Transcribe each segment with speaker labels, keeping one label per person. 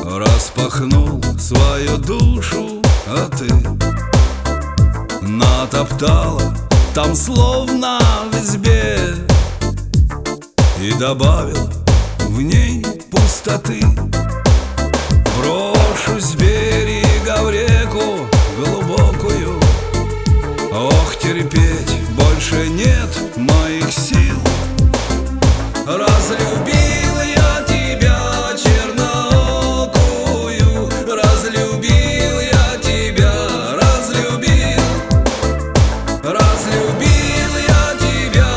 Speaker 1: распахнул свою душу, а ты натоптала там словно в избе и добавила в ней пустоты. Брошусь с берега в реку глубокую, ох, терпеть больше нет моих сил. Разлюбил я тебя, черноокую, разлюбил я тебя, разлюбил. Разлюбил я тебя,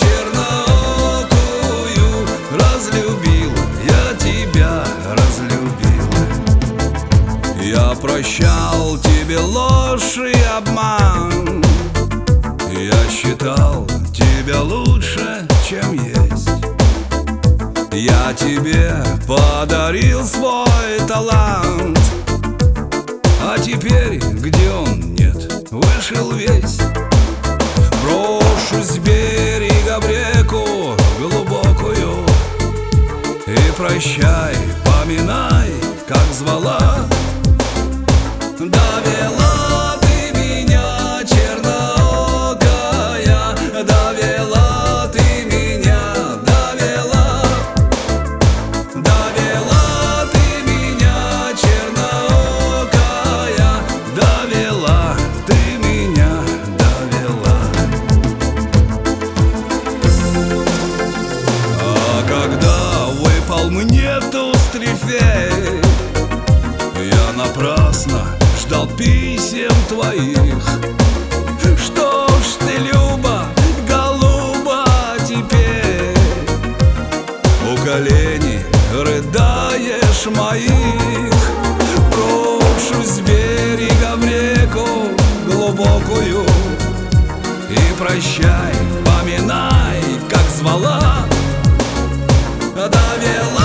Speaker 1: черноокую, разлюбил я тебя, разлюбил. Я прощал тебе ложь и обман, я считал тебя лучше, чем есть. Я тебе подарил свой талант, а теперь где он, нет, вышел весь. Брошусь с берега в реку глубокую и прощай, поминай, как звала. Довела ты меня, черноокая, довела ты меня, довела. Довела ты меня, черноокая, довела ты меня, довела. А когда выпал мне туз трефей, я напрасно ждал писем твоих. Что ж ты, Люба, голуба, теперь у коленей рыдаешь моих? Брошусь с берега в реку глубокую и прощай, поминай, как звала. Довела